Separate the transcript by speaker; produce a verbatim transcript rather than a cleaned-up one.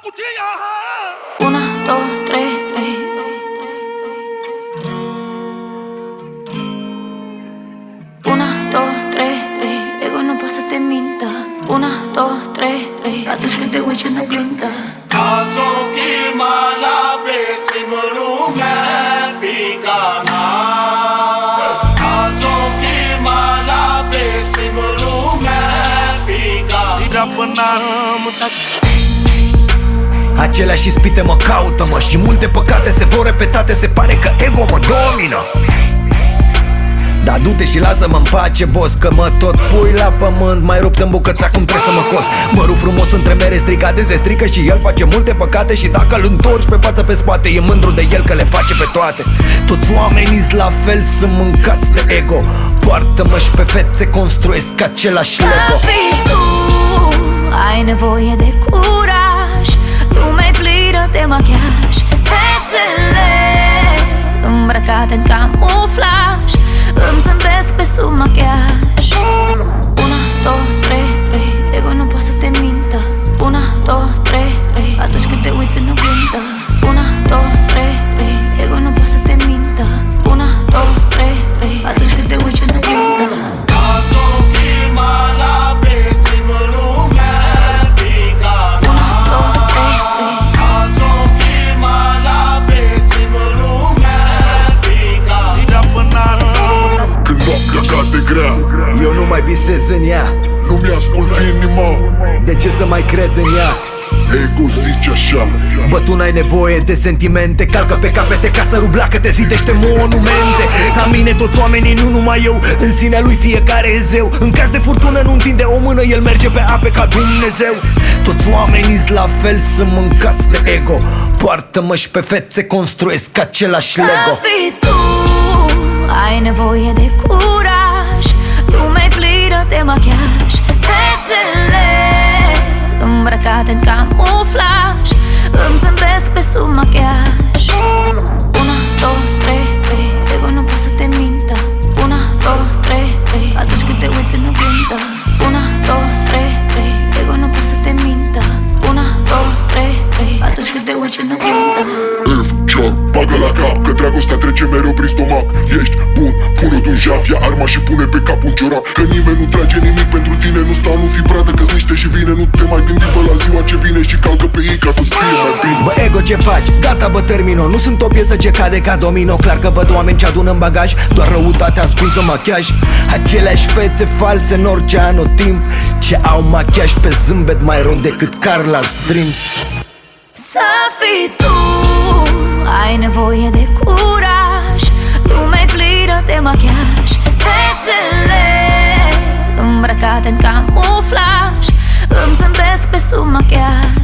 Speaker 1: cuchilla.
Speaker 2: Una, dos, tres, ey. Una, dos, trei, ey. Ego nu poate să te mintă. Una, două, trei, ey. Atunci când te uiți în oglindă.
Speaker 1: Azi ochii mă la besim lumea picana. Azi ochii mă la besim lumea picana. Dida până mutat.
Speaker 3: Aceleași ispite mă caută, mă, și multe păcate se vor repetate. Se pare că ego mă domină. Dar du-te și lasă-mă în pace, boss, că mă tot pui la pământ. Mai rupt în bucăți, acum trebuie să mă cos. Mărul frumos între mere stricate, se strică și el face multe păcate. Și dacă îl întorci pe față pe spate, e mândru de el că le face pe toate. Toți oamenii-s la fel, sunt mâncați de ego. Poartă-mă și pe fețe, construiesc același Lego.
Speaker 2: Să fii tu, ai nevoie de curaj. Lumea-i plină de machiaj. Fețele îmbrăcate în camuflaj îmi zâmbesc pe sub machiaj. Una, două, trei, ey. Ego nu poate să te mintă. Una, două, trei, ey. Atunci când te uiți în oglindă. Una, două, trei, ey. Ego nu poate să te mintă. Una, două, trei, ey. Atunci când te uiți în oglindă.
Speaker 1: Azi ochii mă la besim lumea picana.
Speaker 2: Una, două, trei, ey.
Speaker 1: Azi ochii mă la besim lumea picana. Dida până
Speaker 4: când noaptea cade grea,
Speaker 3: Eu nu mai visez în ea.
Speaker 4: nu mi-ascult inima.
Speaker 3: De ce să mai cred în ea?
Speaker 4: Ego zice așa:
Speaker 3: Bă, tu n-ai nevoie de sentimente. Calcă pe capete ca să rublacă, te zidește monumente. Ca mine toți oamenii, nu numai eu. În sinea lui fiecare e zeu. În caz de furtună nu întinde o mână, el merge pe ape ca Dumnezeu. Toți oamenii-s la fel, sunt mâncați de ego. Poartă-mă și pe fețe, construiesc același Lego.
Speaker 2: Să fii tu, ai nevoie de curaj. Lumea-i plină de machiaj. Fețele îmbrăcate în camuflaj îmi zâmbesc pe sub machiaj. Una, două, trei, ey. Ego nu poate să te mintă. Una, două, trei, ey. Atunci când te uiți în oglindă. Una, două, trei, ey. Ego nu poate să te mintă. Una, două, trei, ey. Atunci când te uiți în oglindă.
Speaker 4: F, cior, bagă la cap, că dragostea trece mereu prin stomac. Ești bun, pune-o un jaf, ia arma și pune pe cap un ciorap. Că nimeni nu trage nimic pentru tine, nu stau, nu fi pradă, că-s niște și vine. Nu te mai gândi pe la ziua ce vine și calcă pe ei ca să-ți fie mai bine.
Speaker 3: Bă, ego, ce faci? Gata, bă, termino. Nu sunt o piesă ce cade ca domino. Clar că văd oameni ce adună în bagaj, doar răutate ascunsă în machiaj. Aceleași fețe false în orice anotimp, ce au machiaj pe zâmbet mai rău decât Carla's Dreams.
Speaker 2: Să fii tu, ai nevoie de curaj. Lumea-i plină de machiaj. Fețele îmbrăcate în camuflaj îmi zâmbesc pe sub machiaj.